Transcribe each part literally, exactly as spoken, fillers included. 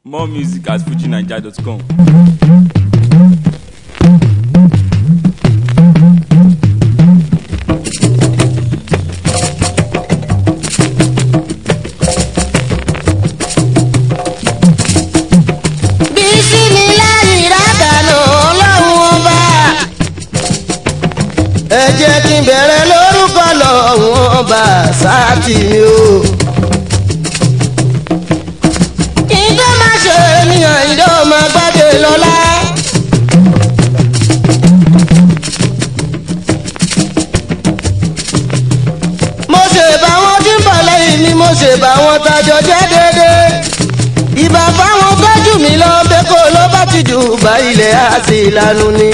More music at fuji naija dot com. Ẹ jẹ́ kí n bẹ̀rẹ̀ lórúkọ lọ́wọ́ ọba sáàtì mi o. Kí n tó máa ṣe ènìyàn ìdó máa gbàdé lọ́lá. Mo ṣe bá wọn tí ń bọ̀ lẹ́yìn mi, mo ṣe bá wọn tajọ jẹ́ déédéé. Ìbà fáwọn gbẹ́jù mi lọ bẹ́ẹ̀ kó ló bá ti jù bá ilẹ̀ àti ìlànà ni.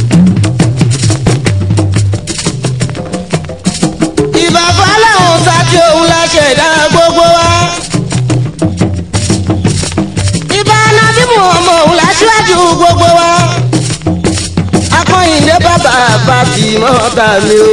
Bàbá aláwọ̀ sáájú òun la ṣẹ̀dá gbogbo wa. Ìbá anábí mu ọmọ òun la ṣíwájú gbogbo wa. Akọ́yìndé bàbá bàtì mọ́ta mi o.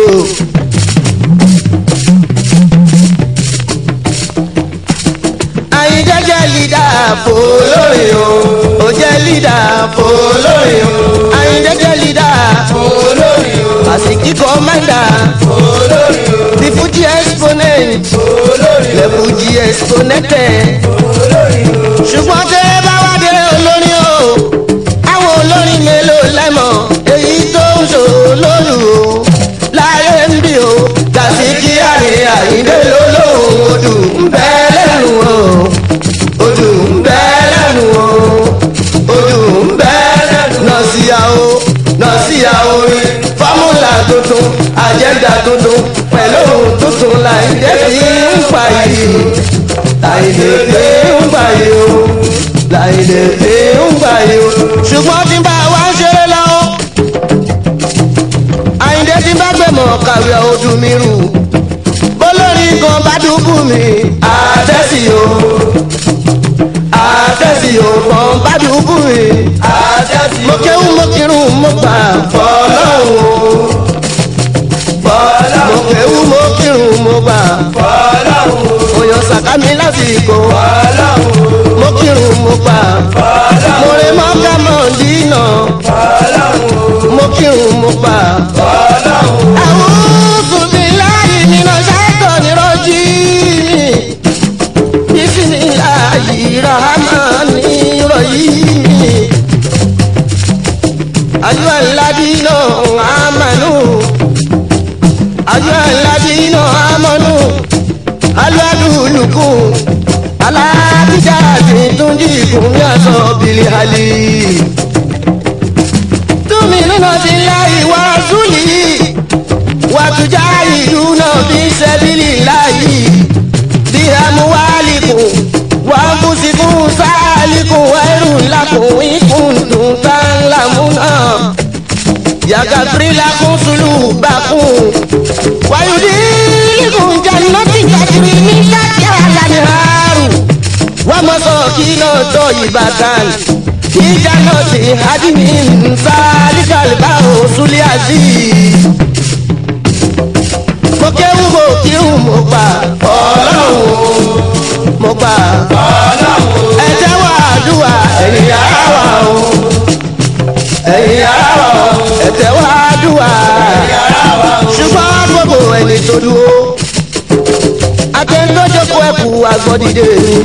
Àyìndé jẹ́ lídà fòlórin o. Ó jẹ́ lídà fòlórin o. Àyìndé jẹ́ lídà fòlórin o. Àsìkí kọ́mándà fòlórin o. The Fuji exponent, le Fuji exponente. Ṣùgbọ́n tẹ́ bá wá dé olórin o, àwọn olórin mélòó lẹ́mọ̀ èyí tó ń ṣò lóru o. Láyé ń bí o, Gàsíkí àrìn Àyìndé lólóhùn odù ń bẹ lẹ́nu o. Odù ń bẹ lẹ́nu o. Odù ń bẹ lẹ́nu. Nọ̀síyà o, nọ̀síyà orin, fọ́múlà tuntun, àjẹ́ndà tuntun. Pẹ̀lú tuntun Láìdé fi ń pa yìí, Láìdé fi ń pa yìí o, Láìdé fi ń pa yìí o. Ṣùgbọ́n tí n bá wá ń ṣeré lọ, Àyìndé tí n bá gbẹ̀mọ̀ kàwé ojú mi rù. Bólórí kan bá dúkú mi, àtẹ́sí o, àtẹ́sí o kan bá dúkú mi, àtẹ́sí o. Mo kéwú mo kírun mo gbà fọlọ́run o. Mo kéwú mo kírun mo gbà fọlọ́run. Òyàn sàkámi lásìkò fọlọ́run. Mo kírun mo gbà fọlọ́run. Mo rè mọ́ ká mọ́ dínà fọlọ́run. Mo kírun mo gbà fọlọ́run. A'udhu billahi minash shaitani rajim. Bismillahir rahmanir rahim. Ayyuhal ladina amanu. Ayyuha alladhina amanu hal adullukum ala tijaratin tunjikum min azabil alim. Tu'minuna billahi wa rasulihi wa tujahiduna fi sabilillahi bi amwalikum wa anfusikum zalikum khairun lakum in kuntum ta'lamuna. Yaghfir lakum dhunubakum wa yudkhilukum jannatin tajri min tahtiha al-anhar wa masakin tayyibatan fi jannati adnin zalikal fawzul azim. Mo kéwú mo kírun mo gbà Ọlọ́run, mo gbà Ọlọ́run. Ẹ tẹ́wọ́ àdúrà ẹ̀yin ará wa o, ẹ̀yin ará wa o. Ẹ tẹ́wọ́ àdúrà ẹ̀yin ará wa o. Ṣùgbọ́n gbogbo ẹni tó dúró, akẹ́ńdọ́jọ́kọ̀ ẹ̀kú agbọ́dìde mi.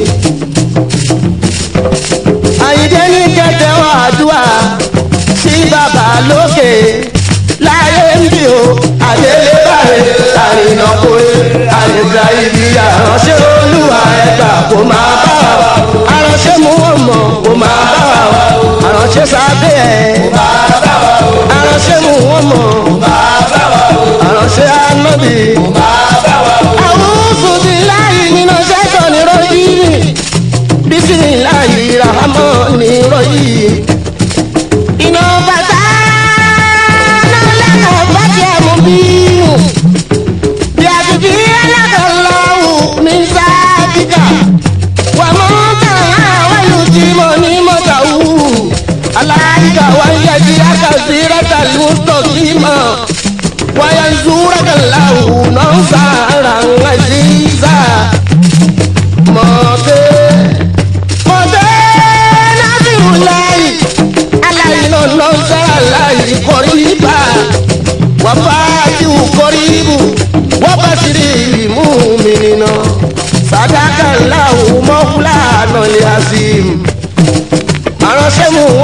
Àyìndé ní kẹ́tẹ́wọ́ àdúrà sí bàbá lókè. Láyé ń bí o, àdélé báyìí, àrìnàkóyè, àlèbá ibi àránṣẹ́ olúwa ẹ̀gbà kò máa bá wa. Àránṣẹ́ mú wọn mọ̀ kò máa bá wa. Àránṣẹ́ sábẹ́ ẹ̀ kò máa bá wa. Àránṣẹ́ mú wọn mọ̀ kò máa bá wa. Àránṣẹ́ ànábì kò máa bá wa. A'udhu billahi minash shaitani rajim. Bismillahir rahmanir rahim. Iná bàtà náà lẹ́nu bàjẹ́ mú bínú. Bí a ti fi alákàlọ́wù mi sáàkìkà. Wà mọ́ tàn àwọn ìlú tí mo ní mọ́tà wù. Aláìka wà ń yẹ kí a kà sí rẹ́tà lù tọ́sí mọ́. Wàyà ń zúra kàláwù náà sára ń àzíza. Mọ̀tẹ́ mọ̀tẹ́.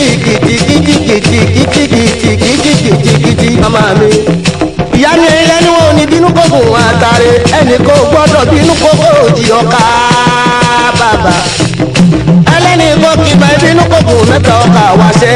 kìtìkìtìkìtìkìtìkìtìkìtìkìtìkìtì màmá mi. ìyá mi ẹni wọn ò ní bínú kókò àtàrẹ ẹnì kò gbọ́dọ̀ bínú kókò òjì ọkà bàbà. ẹlẹ́ni kò kì máa bínú kókò mẹ́ta ọkà wáṣẹ́.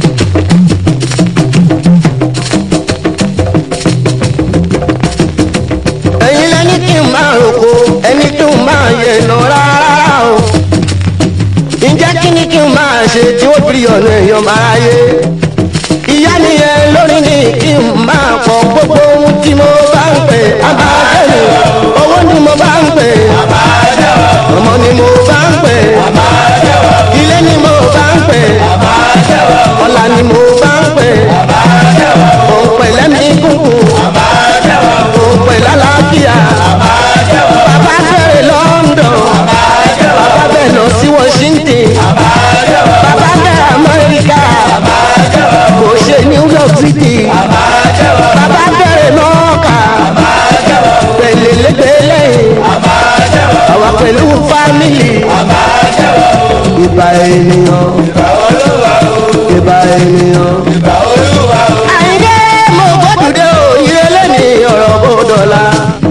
ẹ̀yin lẹ́ni kí n máa roko ẹni kí n máa yẹ̀ nà rárá o. ǹjẹ́ kí ni kí n máa ṣe tí ó fi ọ̀nà èèyàn máa yé. ìyá nìyẹn lórí ni kí n máa kọ gbogbo ohun tí mo bá ń pè abájẹ́mi owó ni mo bá ń pè ọmọ ni mo bá ń pè ilé ni mo bá ń pè ọlá ni mo bá ń pè òun pẹ̀lẹ́ mi kúkú òun pẹ̀lẹ́ àlàáfíà bàbá bẹ̀rẹ̀ London bàbá bẹ̀ lọ sí Washington bàbá bẹ̀ Amẹ́ríkà kò ṣe New York City bàbá bẹ̀rẹ̀ lọ́ọ̀kà pẹ̀lẹ́lẹ́gbẹ̀lẹ́ àwa pẹ̀lú fámìlì ìbà ènìyàn ìbà ènìyàn. àyìndé mo gbódùdé o ìrẹ̀lẹ̀ ní ọ̀rọ̀ bó dọ̀la.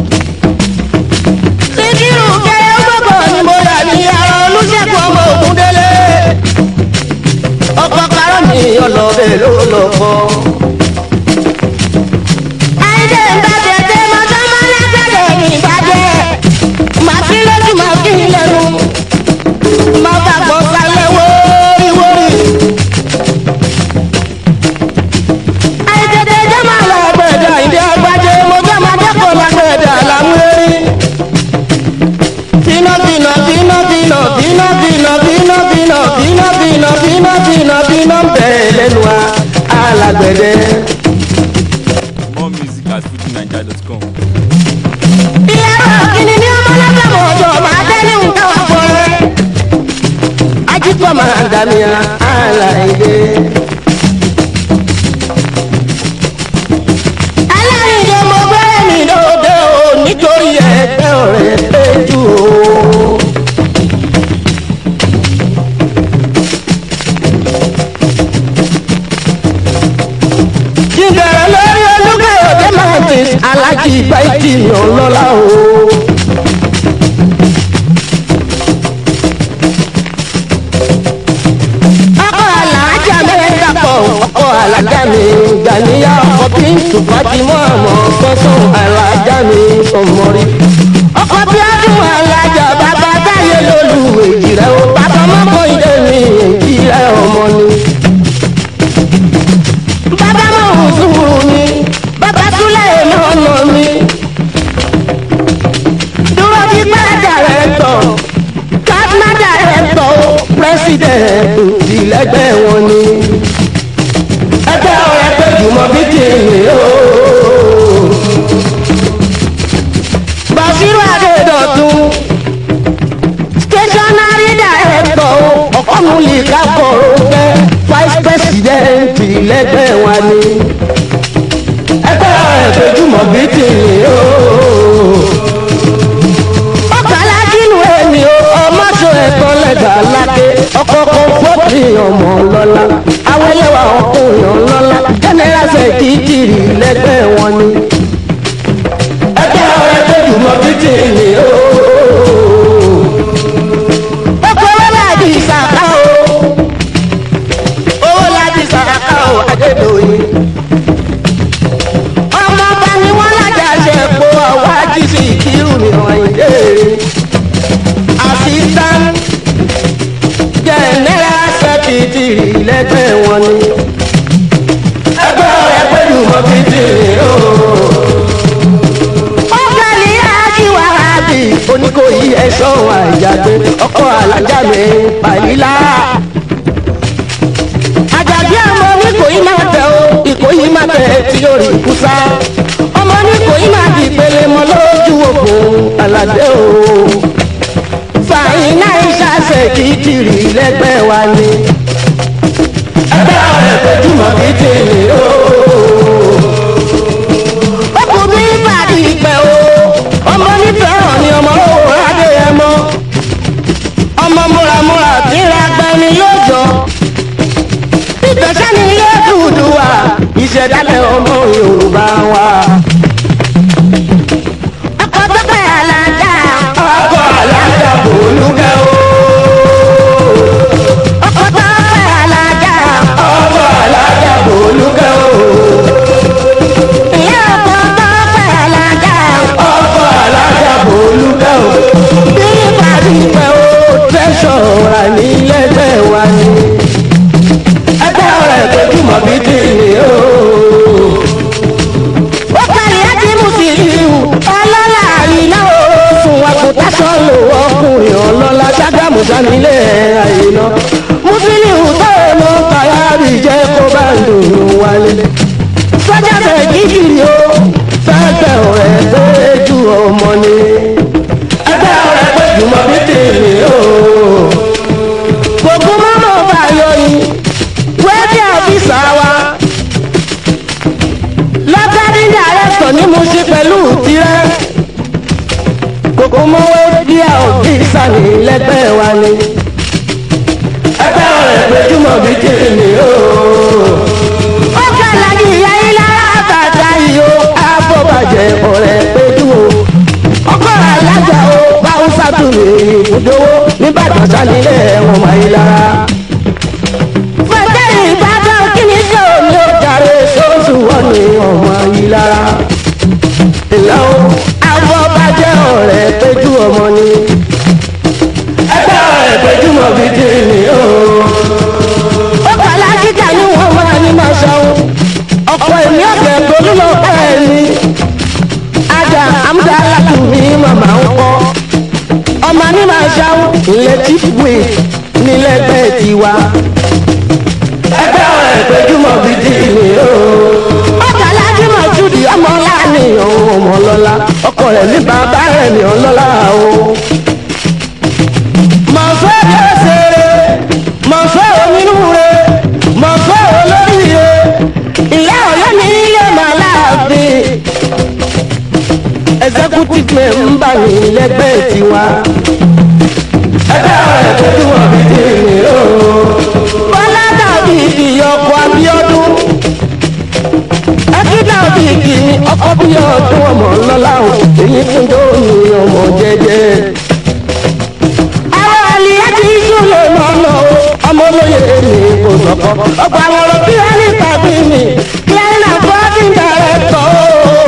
síkírù kẹrẹ gbogbo ni mo yà ní ara olùṣègùn ọmọ Ògúndélé ọkọ̀ karọ́ mi ọlọ́bẹ̀ ló lọ fọ́. àyìndé ń bá tẹ̀tẹ̀ mọ́tọ́ mọ́lẹ́gbẹ̀dẹ̀ ní ìbàjẹ́ màá kí lójú màá kí lẹ́nu máa bá gbọ́ sálẹ̀ wóríwórí. àìtètè jẹ́ máa lọ gbẹ̀dẹ̀ ìdí àgbájé mo jẹ́ máa dẹ́kọ̀ọ́ lágbẹ̀dẹ̀ àlámúlérí. bínú bínú bínú bínú bínú bínú bínú bínú bínú bínú bínú bínú bínú bẹ̀rẹ̀ lẹ́nu wa alágbẹ̀dẹ̀. More music at fuji naija dot com. ìyàrá kìíní ní ọmọlẹ́gbẹ̀ mọ̀ọ́jọ́ máa dé ní nǹkan wà fún ẹ. ajíkọ̀ máa dàmíà aláìdé. aláìdé mo gbé mi lóde o nítorí ẹgbẹ́ ọ̀rẹ́ péjú o. jíjẹrẹ lórí olúgbé òde mountains alájí báyìí mi ò lọ́la o. ọkọ̀ alájà mẹ́ta pọ̀ ọkọ̀ alájà mi gbàníyà ọkọ̀ bíntù fatimọ́ àmọ́ sọ́sọ́ alájà mi ọmọ rí. ọkọ̀ bí ọdún alájà bàbá táyé lólu èjì rẹ̀ o bàbá mọ́kọ́ ilé mi èjì rẹ̀ ọmọ ni. bàbá mọ̀ ń sùúrù mi bàbá túlẹ̀ lọ́nà mi. dúró bí bá dàrẹ́tọ̀ kásmá dàrẹ́tọ̀ pírẹ́sìdẹ̀ntì ìlẹ́gbẹ́ wọn ni. ẹgbẹ́ ọ̀rẹ́ pé jùmọ̀ bí tèmi o. Bàṣírù Adédọ̀tun stationary director ọ̀kọ́nulì kákọ̀ọ́ fẹ́ vice president ìlẹ́gbẹ́. ọlọ́lá awẹ́lẹ́wà ọkùnrin ọlọ́lá general secretary lẹ́gbẹ́ wọn ni. ẹgbẹ́ ọ̀rẹ́ tó jùmọ̀ títì ni ó. ọkọ̀ owó láti ìsàkà o owó láti ìsàkà o Adédoyin. ọmọ ọba ni wọ́n lájà ṣe po ọwọ́ àjíṣe ìkírù mi Àyìndé. assistant general secretary lẹ́gbẹ́ wọn ni. ẹgbẹ́ ọ̀rẹ́ pé jùmọ̀ títì ni ó. Oníkòyí ẹ̀ṣọ́ àjàgbé ọkọ̀ alájà mi pàyílá. àjàgbé ọmọ Oníkòyí máa tẹ o Ìkòyí máa tẹ tí yóò rí kúsá. ọmọ Oníkòyí máa di ìpele mọ lójú òkun aládé o. fàyínà ìṣàṣẹ kìtìrì lẹ́gbẹ́ wa ni. ẹgbẹ́ ọ̀rẹ́ tójúmọ̀ kìtìrì o. ọkùnrin ìbàdí ìpẹ́ o. ọmọ nífẹ̀ẹ́ ni ọmọ òwò Adéyẹmọ. ọmọ múramúra tí ń ra gbẹni yóò jọ. ìfẹsẹ̀ ni ilé Odùduwà ìṣẹ̀dálẹ̀ ọmọ Yorùbá wa. ọkọ̀ tó pẹ́ alájà. ọkọ̀ alájà kò lúkẹ́ o. ọkọ̀ tó pẹ́ alájà. ọkọ̀ alájà kò lúkẹ́ o. ìyá ọkọ̀ tó pẹ́ alájà. ọkọ̀ alájà kò lúkẹ́ o. bí ìpàdé pẹ́ o tẹ̀sán ra ní lẹ́gbẹ́ wa ni. ẹgbẹ́ ọ̀rẹ́ tó túmọ̀ bí dì ní o. ó kárí ẹtí Mùsílíù ọlọ́lá àyìnlá o. fún wa kò tásán lò ọkùnrin ọlọ́lá Ṣàgámù nílé àyìnlá. Mùsílíù tó ló kàyáàbì jẹ́ kó bá dùn wálé. sọ́jà bẹ̀ gidi ni o. fẹ́fẹ́ ọ̀rẹ́ tó ju ọmọ ni. ẹgbẹ́ ọ̀rẹ́ pé jùmọ̀ bí dì ní o. gbogbo mọ́mọ́ bá yọ ni wẹ́ẹ́dì ọ̀fíìsà wa. lọ́tàdí dàrẹ́tọ̀ ni mo ṣe pẹ̀lú tirẹ̀. gbogbo mọ́wé díẹ̀ ọ̀fíìsà ní lẹ́gbẹ́ wa ni. ẹgbẹ́ ọ̀rẹ́ pé jùmọ̀ bí dì ní o. ó kàlà ní ìyá yín lára bàtà yìí o. àbọ̀bàjẹ́ ọ̀rẹ́ pé jù o. ọkọ̀ alájà o báwùsà tún lè ìbùdówó nígbàdàn sálílẹ̀ ẹ̀wọ̀n máyé lára. fẹ́tẹ́ Ìbàdàn kí ni ṣé omi ó jàre sóṣù wọ́n ní ọmọ yìí lára. ìlà o àbọ̀bàjẹ́ ọ̀rẹ́ péjú ọmọ ni. ẹgbẹ́ ọ̀rẹ́ péjú mọ̀ bí dì ní o. ó kọ́lá kíkà ní wọ́n máa ní máa ṣàwọn. ọ̀pọ̀ èmi ọ̀bẹ̀ gbólú lọ bẹ́ẹ̀ ni. ajá amúdá alátùmí màmá ń kọ́. ọmọ ní máa ṣàwọn ilé tífùwé nílẹ̀gbẹ́ tiwa. ẹgbẹ́ ọ̀rẹ́ péjúmọ̀ bí dì ní o. ọkọ̀ alájùmọ̀ jùdí ọmọ láàrin ọmọ lọ́la ọkọ rẹ̀ ní bàbá rẹ̀ ní ọlọ́lá o. mọ̀fẹ́ lọ́sẹ̀rẹ̀ mọ̀fẹ́ onírúurẹ̀ mọ̀fẹ́ olóríire ìyá ọ̀yọ́ ní ilé màláàfin. executive member ní lẹ́gbẹ́ tiwa. ẹgbẹ́ ọ̀rẹ́ péjúmọ̀ bí dì ní o. bọ́lá dàbí ìyọkọ̀ Abíọ́dún. ẹkídà òbí kìíní ọkọ̀ bí ọdún ọmọ lọ́la o. èyí tún tó ní ọmọ jẹ́jẹ́. àwọn àlìyá ti yú lè mọ̀ lọ o. ọmọ olóye mi kò sọ̀kọ́. ọgbà àwọn ọ̀rọ̀ bí wọ́n ní tàbí mi. clean and body director o.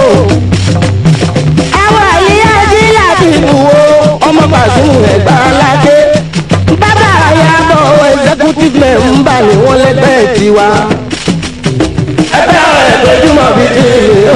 àwọn àlìyá jí láti bù o. ọmọ Bàṣírù Ẹ̀gbá aládé. bàbá àyàbọ̀ executive member ni wọ́n lẹ́gbẹ́ tiwa. ẹgbẹ́ ọ̀rẹ́ péjúmọ̀ bí dì ní o.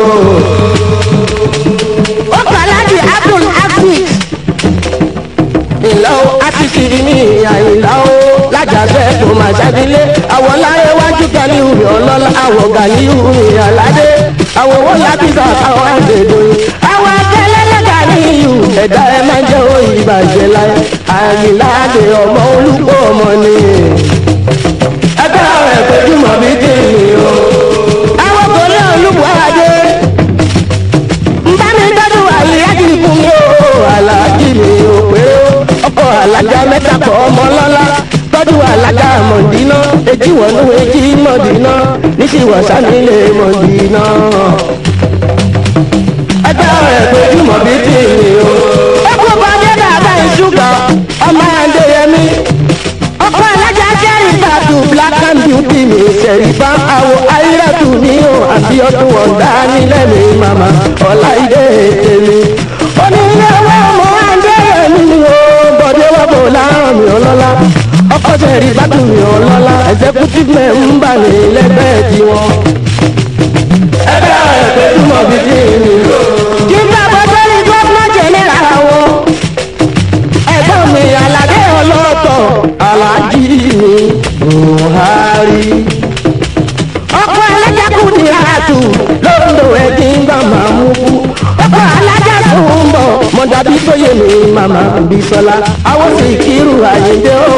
ó kọ́ láti Abdul Hafiz. ìlà o àtìsí ní àyìnlá o. lájàfẹ́ tó máa ṣàdílé. àwọn láyé wájú Gàníyù mi ọlọ́lá. àwọn Gàníyù mi aládé. àwọn owó láti sàkáwọ́ Adédoyin. àwọn akẹ́lẹ́lẹ́ Gàníyù. ẹ̀dá ẹ máa jẹ́ òyìn ìbàjẹ́ láyé. àyìnlá àdé ọmọ olùkọ́ ọmọ ni. ẹgbẹ́ ọ̀rẹ́ péjúmọ̀ bí dì ní o. àwọn kò ní olùkọ́ adé. ń bá mi tọ́jú àyíyá kì í fún mi o. aláàjì mi ò pé o. ọkọ̀ alájà mẹ́ta kọ́ ọmọ lọ́lá. tọ́jú alájà mọ̀dínà. èjì wọnú èjì mọ̀dínà ní ti wọ̀sá nílé mọ̀dínà. ẹgbẹ́ rẹ̀ gbójúmọ̀ bí tí mi o. ẹkú bọ́dé bàbá ìṣúgà ọmọ Adéyẹmí. ọkọ alájà jẹ́rìí gbàdú black and beauty mi ṣẹ̀rífà àwọ̀ ayélujára ní o àti ọdún ọ̀dà nílẹ̀ mi màmá ọ̀láìdé tèmi. onílé owó ọmọ Adéyẹmí ni o bọ́dé wọ́pọ̀ láàrún mi ọlọ́lá. ọkọ ṣẹ̀rífà tún mi ọlọ́lá executive member ní lẹ́gbẹ̀ẹ́ tiwọn. ẹgbẹ́ rẹ̀ gbójúmọ̀ bí tí mi o. kí bàbá tó ní gómìnà jẹ́nẹ́ra wọn. ẹ̀gbọ́n mi Aládé ọlọ́tọ̀ Aláàjì mi Buhari. ọkọ̀ alájà kù ní àtù lóńdó ẹ̀dí ń bá máa mú kú. ọkọ̀ alájà tó ń bọ̀ mọ̀dàbí tó yé mi màmá Bísọ́lá àwọn sì kírù Àyìndé o.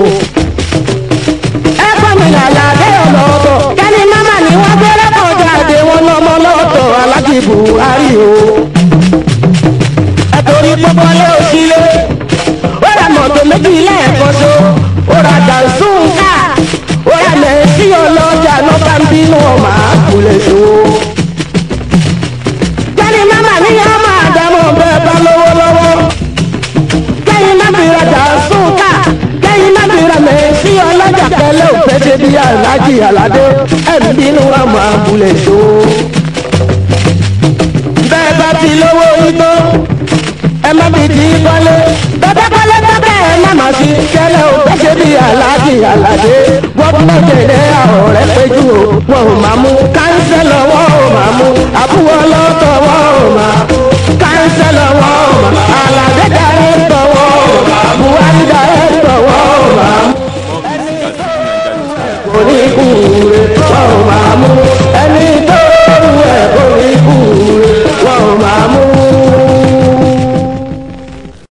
ẹ̀gbọ́n mi Aládé ọlọ́tọ̀ kẹ́ni màmá ni wọ́n gbé lọ́kọ̀ jáde wọn lọ́mọ lọ́tọ̀ Aláàjì Buhari o. ẹ̀tọ́rí pọ́pọ́ lé òsílé ó ra mọ̀tò méjì lẹ́ẹ̀kan so ó ra dànsún ká ó ra mẹ́sì ọlọ́jà lọ́ba ń bínú ọmọ àkùlẹ̀ tó. kẹ́ni màmá ní ọmọ àdámọ̀ bẹ́ẹ̀ bá lówó lọ́wọ́ kẹ́yìn má fi ra dànsún ká kẹ́yìn má fi ra mẹ́sì ọlọ́jà kẹlẹ́ òfẹ́ ṣe bí Aláàjì Aládé ẹ̀ ń bínú ọmọ àkùlẹ̀ tó. bẹ́ẹ̀ bá ti lówó igbó ẹ má fi di kọ́lé bàbá kọ́lé bàbá ẹ má má fi kẹ́lẹ́ o bẹ́ẹ̀ ṣe bí Aláàjì Aládé gbọ́dọ̀ tẹ̀lé àwọn rẹ̀ péjú o wọn ò máa mú kánsẹ́lọ̀ wọn ò máa mú àbúrò ọlọ́tọ̀ wọn ò máa kánsẹ́lọ̀ wọn ò máa Aládé dàrẹ́tọ̀ wọn ò máa Buhari dàrẹ́tọ̀ wọn ò máa mú oníkùnrin wọn ò máa mú.